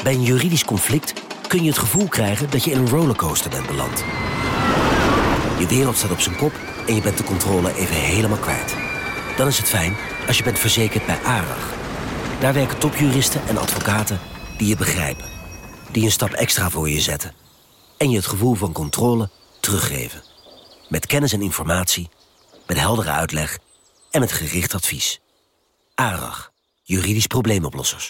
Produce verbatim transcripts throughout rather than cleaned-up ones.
Bij een juridisch conflict kun je het gevoel krijgen dat je in een rollercoaster bent beland. Je wereld staat op zijn kop en je bent de controle even helemaal kwijt. Dan is het fijn als je bent verzekerd bij ARAG. Daar werken topjuristen en advocaten die je begrijpen. Die een stap extra voor je zetten. En je het gevoel van controle teruggeven. Met kennis en informatie, met heldere uitleg en met gericht advies. ARAG, juridisch probleemoplossers.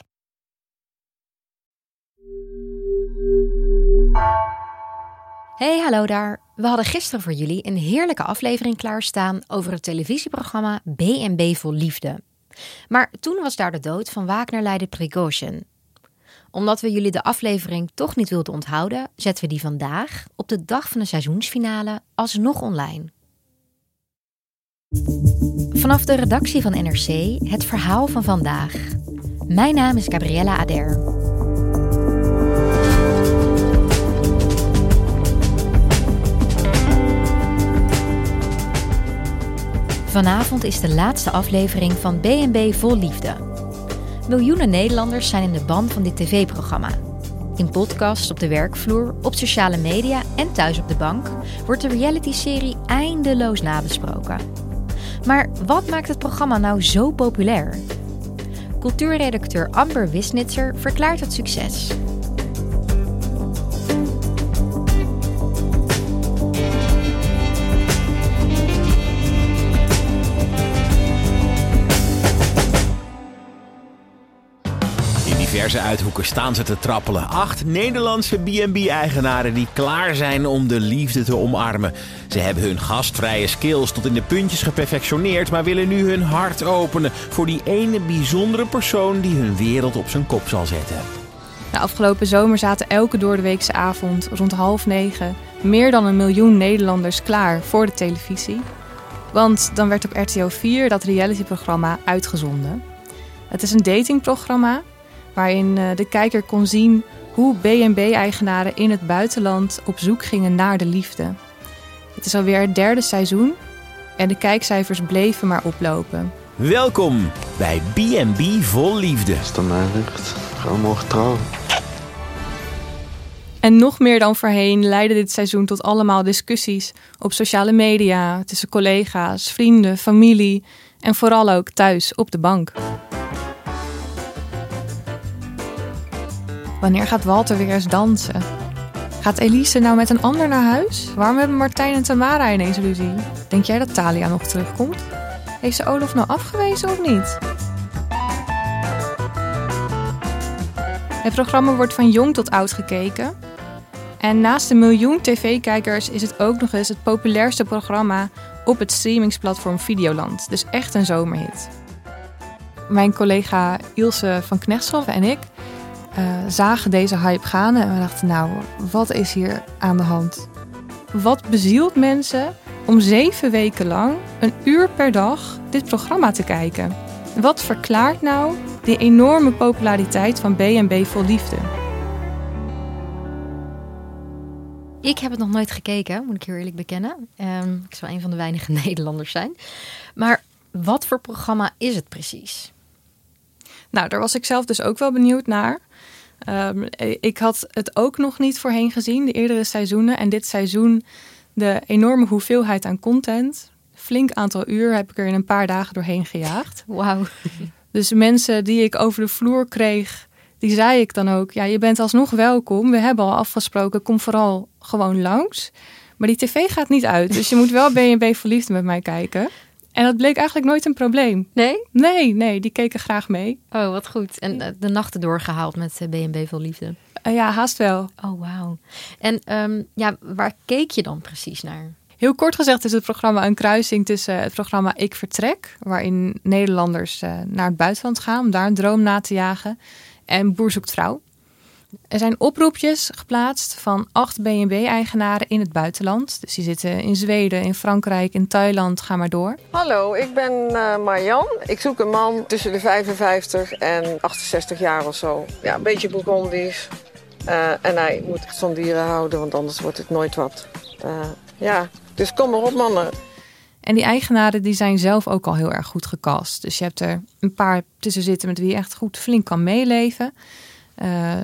Hey, hallo daar. We hadden gisteren voor jullie een heerlijke aflevering klaarstaan over het televisieprogramma B en B Vol Liefde. Maar toen was daar de dood van Wagner-leider Prigozhin. Omdat we jullie de aflevering toch niet wilden onthouden, zetten we die vandaag, op de dag van de seizoensfinale, alsnog online. Vanaf de redactie van N R C het verhaal van vandaag. Mijn naam is Gabriella Ader. Vanavond is de laatste aflevering van B en B Vol Liefde. Miljoenen Nederlanders zijn in de ban van dit tv-programma. In podcasts, op de werkvloer, op sociale media en thuis op de bank wordt de reality-serie eindeloos nabesproken. Maar wat maakt het programma nou zo populair? Cultuurredacteur Amber Wisnitzer verklaart het succes. Diverse uithoeken staan ze te trappelen. Acht Nederlandse B en B-eigenaren die klaar zijn om de liefde te omarmen. Ze hebben hun gastvrije skills tot in de puntjes geperfectioneerd, maar willen nu hun hart openen voor die ene bijzondere persoon die hun wereld op zijn kop zal zetten. De afgelopen zomer zaten elke doordeweekse avond rond half negen meer dan een miljoen Nederlanders klaar voor de televisie. Want dan werd op R T L vier dat realityprogramma uitgezonden. Het is een datingprogramma waarin de kijker kon zien hoe B en B-eigenaren in het buitenland op zoek gingen naar de liefde. Het is alweer het derde seizoen en de kijkcijfers bleven maar oplopen. Welkom bij B en B Vol Liefde. Is dat mijn lucht? Gewoon mogen trouwen. En nog meer dan voorheen leidde dit seizoen tot allemaal discussies op sociale media, tussen collega's, vrienden, familie en vooral ook thuis op de bank. Wanneer gaat Walter weer eens dansen? Gaat Elise nou met een ander naar huis? Waarom hebben Martijn en Tamara ineens ruzie? Denk jij dat Thalia nog terugkomt? Heeft ze Olaf nou afgewezen of niet? Het programma wordt van jong tot oud gekeken. En naast een miljoen tv-kijkers is het ook nog eens het populairste programma op het streamingsplatform Videoland. Dus echt een zomerhit. Mijn collega Ilse van Knechtsel en ik Uh, zagen deze hype gaan en we dachten, nou, wat is hier aan de hand? Wat bezielt mensen om zeven weken lang, een uur per dag, dit programma te kijken? Wat verklaart nou die enorme populariteit van B en B Vol Liefde? Ik heb het nog nooit gekeken, moet ik heel eerlijk bekennen. Um, ik zal een van de weinige Nederlanders zijn. Maar wat voor programma is het precies? Nou, daar was ik zelf dus ook wel benieuwd naar. Um, ik had het ook nog niet voorheen gezien, de eerdere seizoenen. En dit seizoen, de enorme hoeveelheid aan content. Flink aantal uur heb ik er in een paar dagen doorheen gejaagd. Wauw. Dus mensen die ik over de vloer kreeg, die zei ik dan ook, ja, je bent alsnog welkom. We hebben al afgesproken, kom vooral gewoon langs. Maar die tv gaat niet uit, dus je moet wel B en B Vol Liefde met mij kijken. En dat bleek eigenlijk nooit een probleem. Nee? Nee, nee, die keken graag mee. Oh, wat goed. En uh, de nachten doorgehaald met uh, B en B Vol Liefde? Uh, ja, haast wel. Oh, wauw. En um, ja, waar keek je dan precies naar? Heel kort gezegd is het programma een kruising tussen het programma Ik Vertrek, waarin Nederlanders uh, naar het buitenland gaan om daar een droom na te jagen, en Boer Zoekt Vrouw. Er zijn oproepjes geplaatst van acht B en B-eigenaren in het buitenland. Dus die zitten in Zweden, in Frankrijk, in Thailand, ga maar door. Hallo, ik ben uh, Marjan. Ik zoek een man tussen de vijfenvijftig en achtenzestig jaar of zo. Ja, een beetje Bourgondisch. Uh, en hij moet echt van dieren houden, want anders wordt het nooit wat. Uh, ja, dus kom maar op, mannen. En die eigenaren die zijn zelf ook al heel erg goed gecast. Dus je hebt er een paar tussen zitten met wie je echt goed flink kan meeleven. Uh,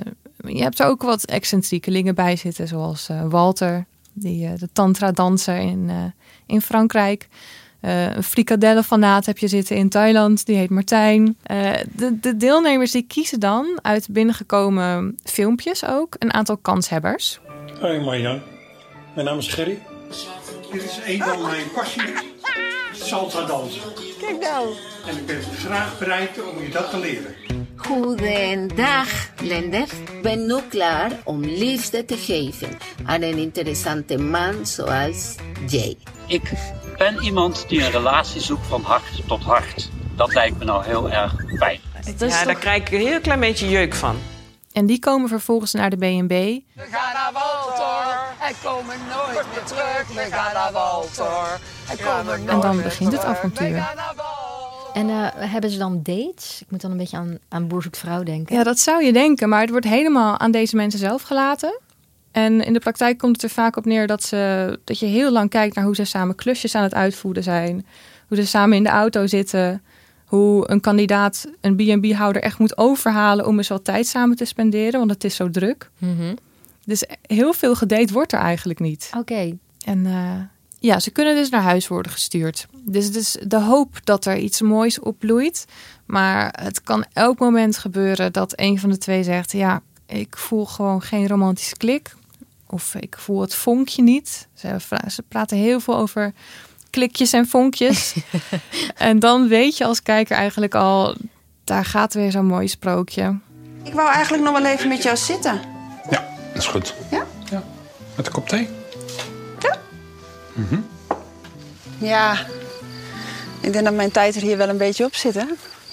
je hebt er ook wat excentriekelingen bij zitten, zoals uh, Walter, die, uh, de tantra-danser in, uh, in Frankrijk. Uh, een frikadellenfanaat heb je zitten in Thailand, die heet Martijn. Uh, de, de deelnemers die kiezen dan uit binnengekomen filmpjes ook een aantal kanshebbers. Hoi Marjan, mijn naam is Gerry. Dit is een van mijn passies, salsa dansen. Kijk nou. En ik ben graag bereid om je dat te leren. Goedendag, Lender. Ik ben nu klaar om liefde te geven aan een interessante man zoals Jay. Ik ben iemand die een relatie zoekt van hart tot hart. Dat lijkt me nou heel erg fijn. Ja, toch... daar krijg ik een heel klein beetje jeuk van. En die komen vervolgens naar de B en B. We gaan naar Walter en komen nooit meer terug. We gaan naar Walter en komen nooit meer terug. En dan begint het avontuur. En uh, hebben ze dan dates? Ik moet dan een beetje aan, aan Boer zoekt vrouw denken. Ja, dat zou je denken. Maar het wordt helemaal aan deze mensen zelf gelaten. En in de praktijk komt het er vaak op neer dat, ze, dat je heel lang kijkt naar hoe ze samen klusjes aan het uitvoeren zijn. Hoe ze samen in de auto zitten. Hoe een kandidaat een B en B-houder echt moet overhalen om eens wat tijd samen te spenderen. Want het is zo druk. Mm-hmm. Dus heel veel gedate wordt er eigenlijk niet. Oké. Okay. En uh, ja, ze kunnen dus naar huis worden gestuurd. Dus het is de hoop dat er iets moois opbloeit. Maar het kan elk moment gebeuren dat een van de twee zegt... ja, ik voel gewoon geen romantische klik. Of ik voel het vonkje niet. Ze, ze praten heel veel over klikjes en vonkjes. En dan weet je als kijker eigenlijk al... daar gaat weer zo'n mooi sprookje. Ik wou eigenlijk nog wel even met jou zitten. Ja, dat is goed. Ja? Ja. Met een kop thee? Ja. Mm-hmm. Ja, ik denk dat mijn tijd er hier wel een beetje op zit, hè?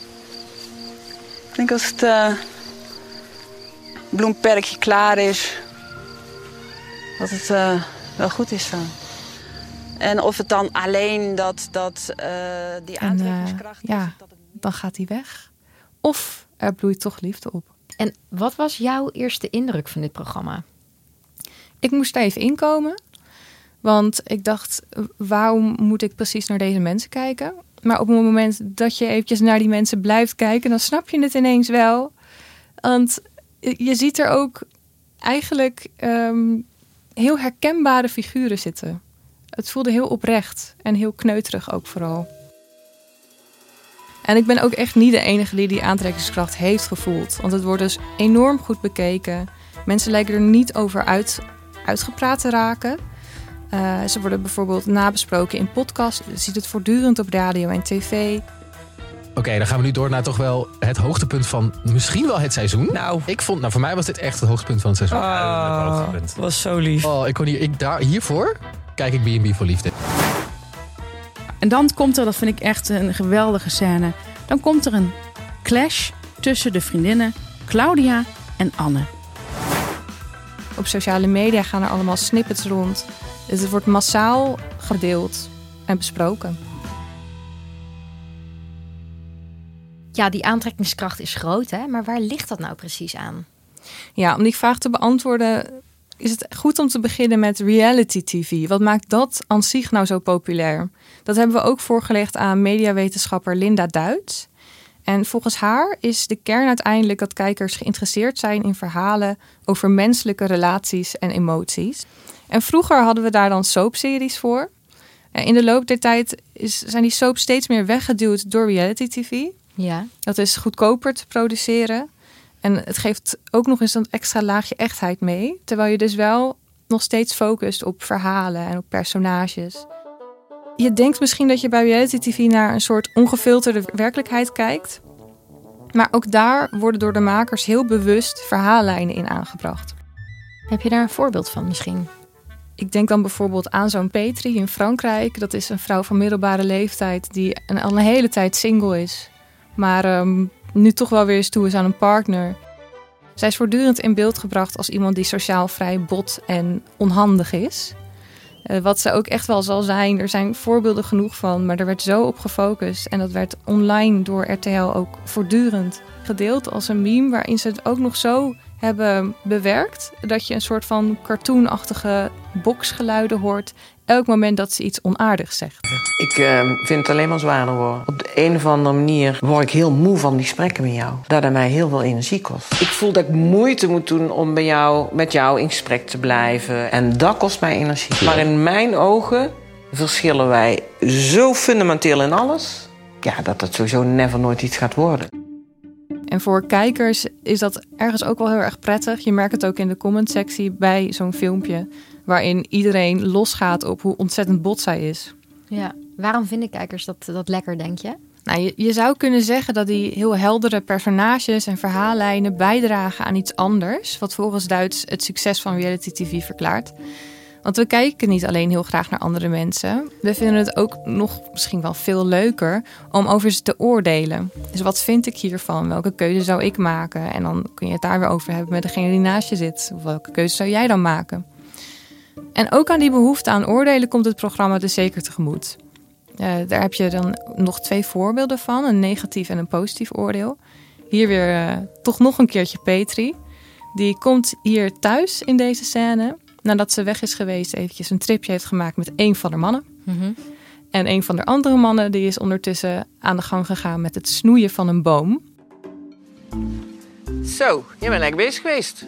Ik denk als het uh, bloemperkje klaar is... dat het uh, wel goed is dan. En of het dan alleen dat, dat uh, die aantrekkingskracht en, uh, is... Ja, dat het... dan gaat hij weg. Of er bloeit toch liefde op. En wat was jouw eerste indruk van dit programma? Ik moest er even inkomen. Want ik dacht, waarom moet ik precies naar deze mensen kijken? Maar op het moment dat je eventjes naar die mensen blijft kijken... dan snap je het ineens wel. Want je ziet er ook eigenlijk um, heel herkenbare figuren zitten. Het voelde heel oprecht en heel kneuterig ook vooral. En ik ben ook echt niet de enige die die aantrekkingskracht heeft gevoeld. Want het wordt dus enorm goed bekeken. Mensen lijken er niet over uit, uitgepraat te raken. Uh, ze worden bijvoorbeeld nabesproken in podcasts. Je ziet het voortdurend op radio en tv. Oké, okay, dan gaan we nu door naar toch wel het hoogtepunt van misschien wel het seizoen. Nou, ik vond, nou voor mij was dit echt het hoogtepunt van het seizoen. Oh, dat was zo lief. Oh, ik kon hier, ik, daar, hiervoor kijk ik B en B voor liefde. En dan komt er, dat vind ik echt een geweldige scène... dan komt er een clash tussen de vriendinnen Claudia en Anne. Op sociale media gaan er allemaal snippets rond. Dus het wordt massaal gedeeld en besproken. Ja, die aantrekkingskracht is groot, hè? Maar waar ligt dat nou precies aan? Ja, om die vraag te beantwoorden... is het goed om te beginnen met reality tv. Wat maakt dat aan zich nou zo populair? Dat hebben we ook voorgelegd aan mediawetenschapper Linda Duits. En volgens haar is de kern uiteindelijk dat kijkers geïnteresseerd zijn in verhalen over menselijke relaties en emoties. En vroeger hadden we daar dan soapseries voor. In de loop der tijd is, zijn die soaps steeds meer weggeduwd door reality tv. Ja. Dat is goedkoper te produceren. En het geeft ook nog eens een extra laagje echtheid mee. Terwijl je dus wel nog steeds focust op verhalen en op personages. Je denkt misschien dat je bij reality tv naar een soort ongefilterde werkelijkheid kijkt. Maar ook daar worden door de makers heel bewust verhaallijnen in aangebracht. Heb je daar een voorbeeld van misschien? Ik denk dan bijvoorbeeld aan zo'n Petri in Frankrijk. Dat is een vrouw van middelbare leeftijd die een, al een hele tijd single is. Maar um, nu toch wel weer eens toe is aan een partner. Zij is voortdurend in beeld gebracht als iemand die sociaal vrij bot en onhandig is. Uh, wat ze ook echt wel zal zijn. Er zijn voorbeelden genoeg van, maar er werd zo op gefocust. En dat werd online door R T L ook voortdurend gedeeld als een meme... waarin ze het ook nog zo hebben bewerkt... dat je een soort van cartoonachtige boxgeluiden hoort... elk moment dat ze iets onaardigs zegt. Ik uh, vind het alleen maar zwaarder worden. Op de een of andere manier word ik heel moe van die gesprekken met jou. Dat het mij heel veel energie kost. Ik voel dat ik moeite moet doen om bij jou, met jou in gesprek te blijven. En dat kost mij energie. Maar in mijn ogen verschillen wij zo fundamenteel in alles. Ja, dat het sowieso never nooit iets gaat worden. En voor kijkers is dat ergens ook wel heel erg prettig. Je merkt het ook in de comment-sectie bij zo'n filmpje, waarin iedereen losgaat op hoe ontzettend bot zij is. Ja, waarom vinden kijkers dat, dat lekker, denk je? Nou, je, je zou kunnen zeggen dat die heel heldere personages en verhaallijnen bijdragen aan iets anders, wat volgens Duits het succes van reality tv verklaart. Want we kijken niet alleen heel graag naar andere mensen. We vinden het ook nog misschien wel veel leuker om over ze te oordelen. Dus wat vind ik hiervan? Welke keuze zou ik maken? En dan kun je het daar weer over hebben met degene die naast je zit. Of welke keuze zou jij dan maken? En ook aan die behoefte aan oordelen komt het programma dus zeker tegemoet. Uh, daar heb je dan nog twee voorbeelden van. Een negatief en een positief oordeel. Hier weer uh, toch nog een keertje Petri. Die komt hier thuis in deze scène, nadat ze weg is geweest, eventjes een tripje heeft gemaakt met één van de mannen. Mm-hmm. En een van de andere mannen die is ondertussen aan de gang gegaan met het snoeien van een boom. Zo, je bent lekker bezig geweest.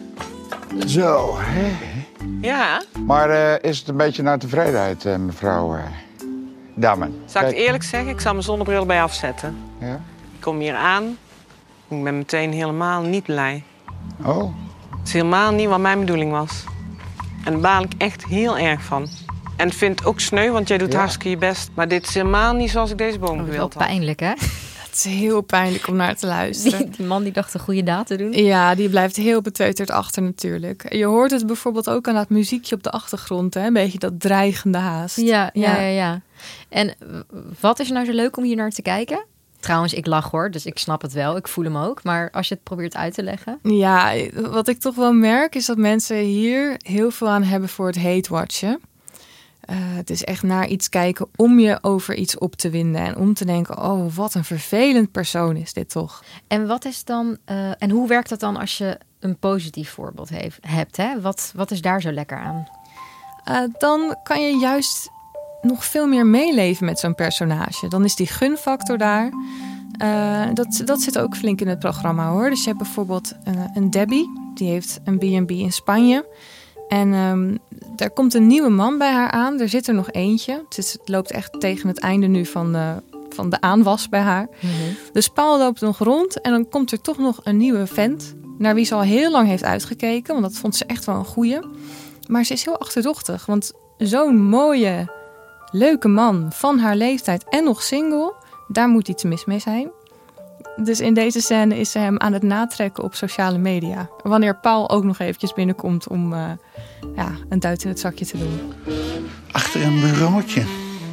Zo, hè? Ja. Maar uh, is het een beetje naar tevredenheid, uh, mevrouw uh, Damen? Zal ik het eerlijk zeggen? Ik zal mijn zonnebril bij afzetten. Ja? Ik kom hier aan. Ik ben meteen helemaal niet blij. Oh? Het is helemaal niet wat mijn bedoeling was. En daar baal ik echt heel erg van. En ik vind het ook sneu, want jij doet ja. hartstikke je best. Maar dit is helemaal niet zoals ik deze boom oh, gewild had. Pijnlijk, hè? Het is heel pijnlijk om naar te luisteren. Die, die man die dacht een goede daad te doen. Ja, die blijft heel beteuterd achter natuurlijk. Je hoort het bijvoorbeeld ook aan dat muziekje op de achtergrond. Hè? Een beetje dat dreigende haast. Ja, ja, ja, ja. En wat is nou zo leuk om hier naar te kijken? Trouwens, ik lach hoor, dus ik snap het wel. Ik voel hem ook. Maar als je het probeert uit te leggen. Ja, wat ik toch wel merk is dat mensen hier heel veel aan hebben voor het hate-watchen. Uh, het is echt naar iets kijken om je over iets op te winden. En om te denken, oh, wat een vervelend persoon is dit toch. En wat is dan, uh, en hoe werkt dat dan als je een positief voorbeeld heeft, hebt? Hè? Wat, wat is daar zo lekker aan? Uh, dan kan je juist nog veel meer meeleven met zo'n personage. Dan is die gunfactor daar. Uh, dat, dat zit ook flink in het programma hoor. Dus je hebt bijvoorbeeld een, een Debbie. Die heeft een B en B in Spanje. En um, daar komt een nieuwe man bij haar aan. Er zit er nog eentje. Het, is, het loopt echt tegen het einde nu van de, van de aanwas bij haar. Mm-hmm. Dus Paul loopt nog rond. En dan komt er toch nog een nieuwe vent. Naar wie ze al heel lang heeft uitgekeken. Want dat vond ze echt wel een goeie. Maar ze is heel achterdochtig. Want zo'n mooie, leuke man van haar leeftijd en nog single, daar moet iets mis mee zijn. Dus in deze scène is ze hem aan het natrekken op sociale media. Wanneer Paul ook nog eventjes binnenkomt om uh, ja, een duit in het zakje te doen. Achter een bureautje.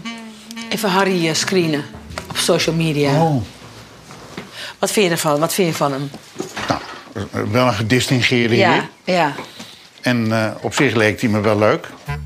Even Harry uh, screenen op social media. Oh. Wat vind je ervan? Wat vind je van hem? Nou, wel een gedistingeerde ja, heer. Ja. En uh, op zich leek hij me wel leuk.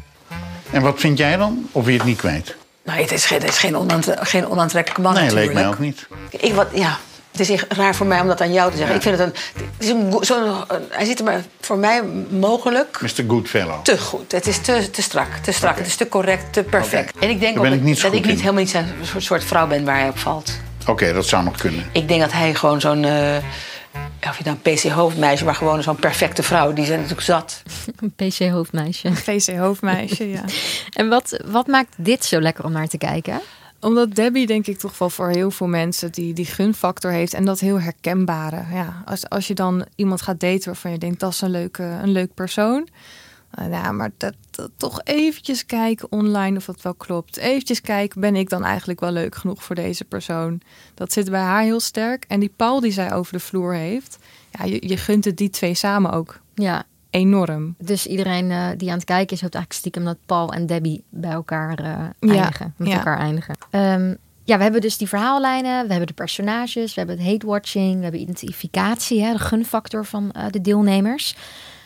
En wat vind jij dan? Of je het niet kwijt? Nou, het is geen, het is geen, onaantre- geen onaantrekkelijke man nee, natuurlijk. Nee, leek mij ook niet. Ik, wat, ja, het is echt raar voor mij om dat aan jou te zeggen. Ja. Ik vind het een... Het is een, zo, een hij ziet er maar voor mij mogelijk... mister Goodfellow. Te goed. Het is te, te strak. Te strak. Okay. Het is te correct. Te perfect. Okay. En ik denk ook dat, ik niet dat ik niet in. helemaal niet zijn soort vrouw ben waar hij op valt. Oké, okay, dat zou nog kunnen. Ik denk dat hij gewoon zo'n... Uh, of je dan een P C-hoofdmeisje, maar gewoon zo'n perfecte vrouw. Die zijn natuurlijk zat. Een P C-hoofdmeisje. Een P C-hoofdmeisje, ja. En wat, wat maakt dit zo lekker om naar te kijken? Omdat Debbie, denk ik, toch wel voor heel veel mensen die, die gunfactor heeft. En dat heel herkenbare. Ja, als, als je dan iemand gaat daten waarvan je denkt, dat is een leuke, een leuk persoon. Uh, ja, maar dat, dat, toch eventjes kijken online of dat wel klopt. Eventjes kijken, ben ik dan eigenlijk wel leuk genoeg voor deze persoon? Dat zit bij haar heel sterk. En die Paul die zij over de vloer heeft, ja, je, je gunt het die twee samen ook. Ja. Enorm. Dus iedereen uh, die aan het kijken is, hoopt eigenlijk stiekem dat Paul en Debbie bij elkaar uh, eindigen. Ja. Met ja. elkaar eindigen. Um, ja, we hebben dus die verhaallijnen, we hebben de personages, we hebben het hate-watching, we hebben identificatie, hè, de gunfactor van uh, de deelnemers.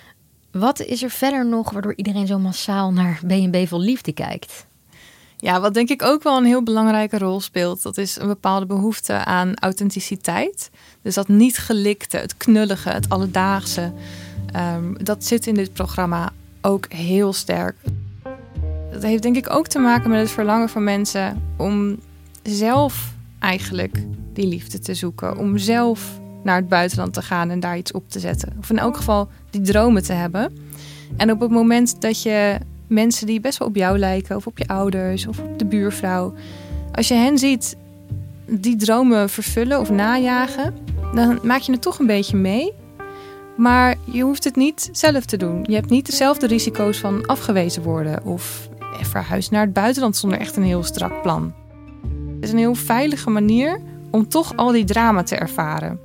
Wat is er verder nog waardoor iedereen zo massaal naar B en B Vol Liefde kijkt? Ja, wat denk ik ook wel een heel belangrijke rol speelt, dat is een bepaalde behoefte aan authenticiteit. Dus dat niet gelikte, het knullige, het alledaagse. Um, dat zit in dit programma ook heel sterk. Dat heeft denk ik ook te maken met het verlangen van mensen om zelf eigenlijk die liefde te zoeken. Om zelf naar het buitenland te gaan en daar iets op te zetten. Of in elk geval die dromen te hebben. En op het moment dat je mensen die best wel op jou lijken, of op je ouders, of op de buurvrouw, als je hen ziet die dromen vervullen of najagen, dan maak je het toch een beetje mee. Maar je hoeft het niet zelf te doen. Je hebt niet dezelfde risico's van afgewezen worden of verhuizen naar het buitenland zonder echt een heel strak plan. Het is een heel veilige manier om toch al die drama te ervaren.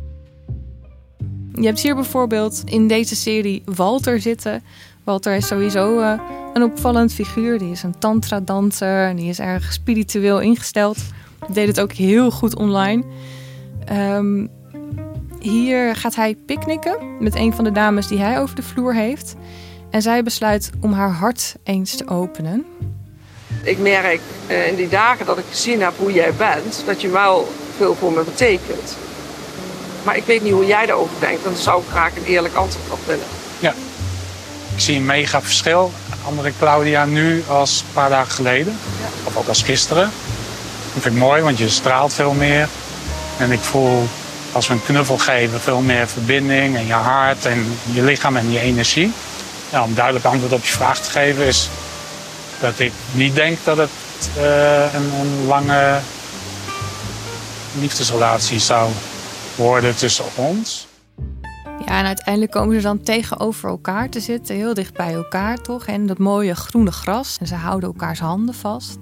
Je hebt hier bijvoorbeeld in deze serie Walter zitten. Walter is sowieso uh, een opvallend figuur. Die is een tantra-danser en die is erg spiritueel ingesteld. Deed het ook heel goed online. Um, hier gaat hij picknicken met een van de dames die hij over de vloer heeft. En zij besluit om haar hart eens te openen. Ik merk uh, in die dagen dat ik gezien heb hoe jij bent, dat je wel veel voor me betekent. Maar ik weet niet hoe jij daarover denkt en daar zou ik graag een eerlijk antwoord op willen. Ja, ik zie een mega verschil. Andere Claudia nu als een paar dagen geleden. Ja. Of ook als gisteren. Dat vind ik mooi, want je straalt veel meer. En ik voel, als we een knuffel geven, veel meer verbinding en je hart en je lichaam en je energie. Ja, om een duidelijk antwoord op je vraag te geven is dat ik niet denk dat het uh, een, een lange liefdesrelatie zou worden tussen ons. Ja, en uiteindelijk komen ze dan tegenover elkaar te zitten, heel dicht bij elkaar toch? En dat mooie groene gras. En ze houden elkaars handen vast.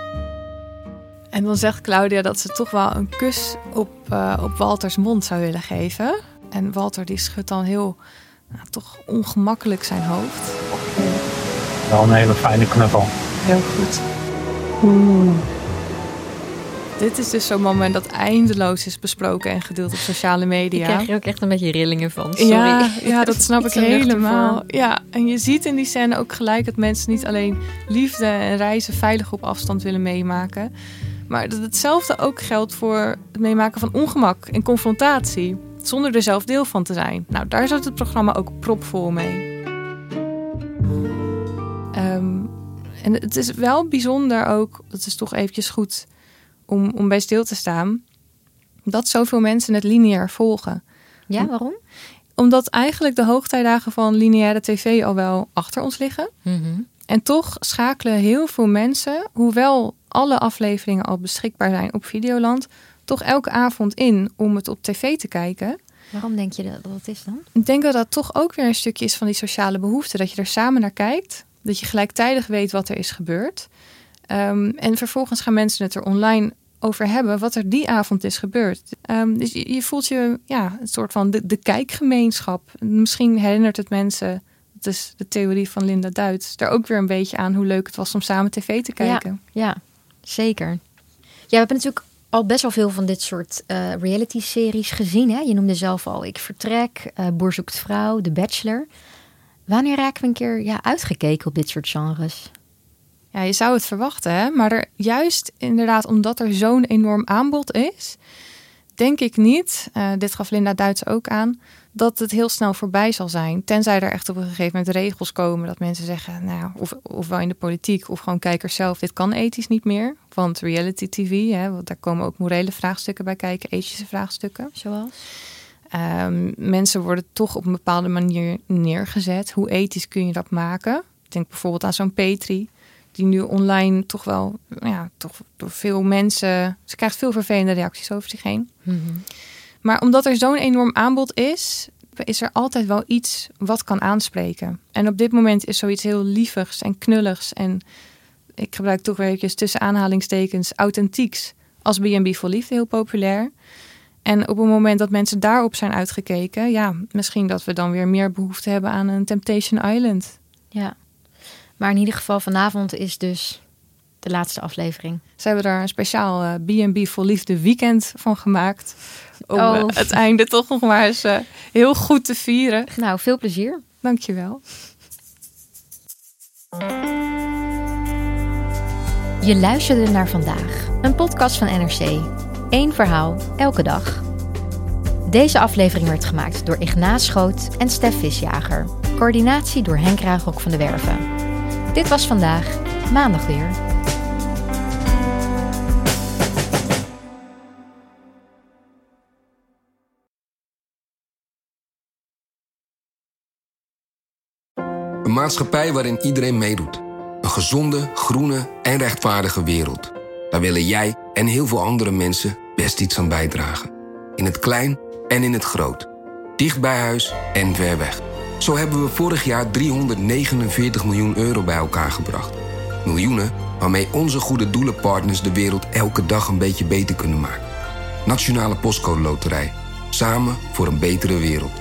En dan zegt Claudia dat ze toch wel een kus op, uh, op Walters mond zou willen geven. En Walter die schudt dan heel, nou, toch ongemakkelijk zijn hoofd. Wel een hele fijne knuffel. Heel goed. Oeh. Dit is dus zo'n moment dat eindeloos is besproken en gedeeld op sociale media. Ik krijg er ook echt een beetje rillingen van. Sorry. Ja, ja, dat snap ik helemaal. Ja, en je ziet in die scène ook gelijk dat mensen niet alleen liefde en reizen veilig op afstand willen meemaken. Maar dat hetzelfde ook geldt voor het meemaken van ongemak en confrontatie. Zonder er zelf deel van te zijn. Nou, daar zat het programma ook propvol mee. Um, en het is wel bijzonder ook, dat is toch eventjes goed om, om bij stil te staan, dat zoveel mensen het lineair volgen. Ja, waarom? Omdat eigenlijk de hoogtijdagen van lineaire tv al wel achter ons liggen. Mm-hmm. En toch schakelen heel veel mensen, hoewel alle afleveringen al beschikbaar zijn op Videoland, toch elke avond in om het op tv te kijken. Waarom denk je dat dat is dan? Ik denk dat dat toch ook weer een stukje is van die sociale behoefte. Dat je er samen naar kijkt. Dat je gelijktijdig weet wat er is gebeurd. Um, en vervolgens gaan mensen het er online over hebben wat er die avond is gebeurd. Um, dus je, je voelt je ja, een soort van de, de kijkgemeenschap. Misschien herinnert het mensen, dat is de theorie van Linda Duits, daar ook weer een beetje aan hoe leuk het was om samen tv te kijken. Ja, ja, zeker. Ja, we hebben natuurlijk al best wel veel van dit soort uh, reality-series gezien. Hè? Je noemde zelf al Ik Vertrek, uh, Boer Zoekt Vrouw, The Bachelor. Wanneer raken we een keer ja, uitgekeken op dit soort genres? Ja, je zou het verwachten, hè? Maar er, juist inderdaad omdat er zo'n enorm aanbod is, denk ik niet, uh, dit gaf Linda Duits ook aan, dat het heel snel voorbij zal zijn. Tenzij er echt op een gegeven moment regels komen dat mensen zeggen, nou, of, ofwel in de politiek of gewoon kijkers zelf, dit kan ethisch niet meer. Want reality tv, hè, want daar komen ook morele vraagstukken bij kijken, ethische vraagstukken. Zoals? Um, mensen worden toch op een bepaalde manier neergezet. Hoe ethisch kun je dat maken? Ik denk bijvoorbeeld aan zo'n Petri, die nu online toch wel, ja, toch door veel mensen, ze krijgt veel vervelende reacties over zich heen. Mm-hmm. Maar omdat er zo'n enorm aanbod is, is er altijd wel iets wat kan aanspreken. En op dit moment is zoiets heel lievigs en knulligs en ik gebruik toch weer eventjes tussen aanhalingstekens authentieks als B en B voor Liefde heel populair. En op het moment dat mensen daarop zijn uitgekeken, ja, misschien dat we dan weer meer behoefte hebben aan een Temptation Island. Ja, maar in ieder geval vanavond is dus de laatste aflevering. Ze hebben daar een speciaal uh, B en B voor Liefde weekend van gemaakt. Om oh. uh, het einde toch nog maar eens uh, heel goed te vieren. Nou, veel plezier. Dankjewel. Je luisterde naar Vandaag, een podcast van N R C. Eén verhaal, elke dag. Deze aflevering werd gemaakt door Ignaas Schoot en Stef Visjager. Coördinatie door Henk Ruigrok van de Werven. Dit was Vandaag. maandag weer. Een maatschappij waarin iedereen meedoet. Een gezonde, groene en rechtvaardige wereld. Daar willen jij en heel veel andere mensen best iets aan bijdragen. In het klein en in het groot. Dicht bij huis en ver weg. Zo hebben we vorig jaar driehonderdnegenenveertig miljoen euro bij elkaar gebracht. Miljoenen waarmee onze goede doelenpartners de wereld elke dag een beetje beter kunnen maken. Nationale Postcode Loterij. Samen voor een betere wereld.